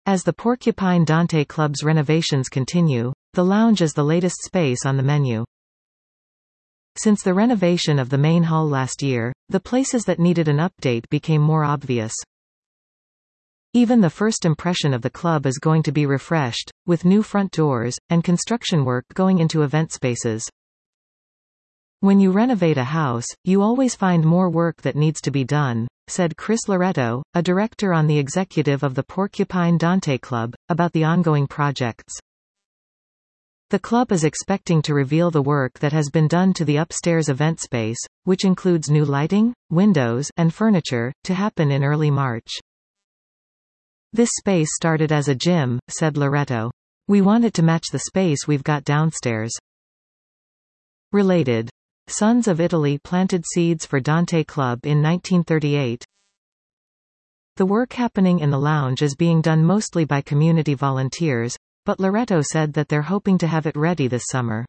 As the Porcupine Dante Club's renovations continue, the lounge is the latest space on the menu. Since the renovation of the main hall last year, the places that needed an update became more obvious. Even the first impression of the club is going to be refreshed, with new front doors, and construction work going into event spaces. When you renovate a house, you always find more work that needs to be done, said Chris Loretto, a director on the executive of the Porcupine Dante Club, about the ongoing projects. The club is expecting to reveal the work that has been done to the upstairs event space, which includes new lighting, windows, and furniture, to happen in early March. This space started as a gym, said Loretto. We want it to match the space we've got downstairs. Related. Sons of Italy planted seeds for Dante Club in 1938. The work happening in the lounge is being done mostly by community volunteers, but Loretto said that they're hoping to have it ready this summer.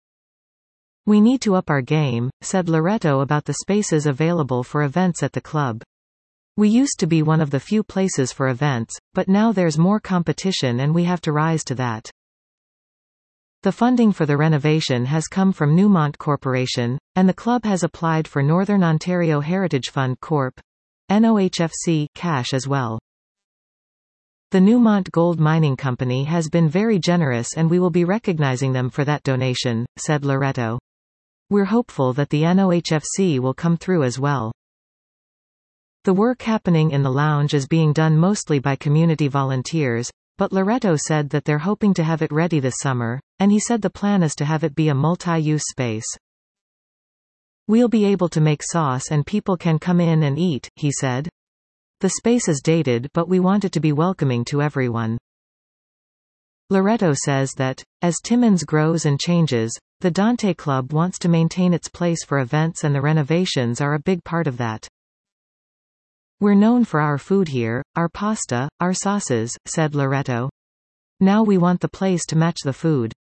We need to up our game, said Loretto about the spaces available for events at the club. We used to be one of the few places for events, but now there's more competition and we have to rise to that. The funding for the renovation has come from Newmont Corporation, and the club has applied for Northern Ontario Heritage Fund Corp. NOHFC cash as well. The Newmont Gold Mining Company has been very generous and we will be recognizing them for that donation, said Loretto. We're hopeful that the NOHFC will come through as well. The work happening in the lounge is being done mostly by community volunteers, but Loretto said that they're hoping to have it ready this summer, and he said the plan is to have it be a multi-use space. We'll be able to make sauce and people can come in and eat, he said. The space is dated but we want it to be welcoming to everyone. Loretto says that, as Timmins grows and changes, the Dante Club wants to maintain its place for events and the renovations are a big part of that. We're known for our food here, our pasta, our sauces, said Loretto. Now we want the place to match the food.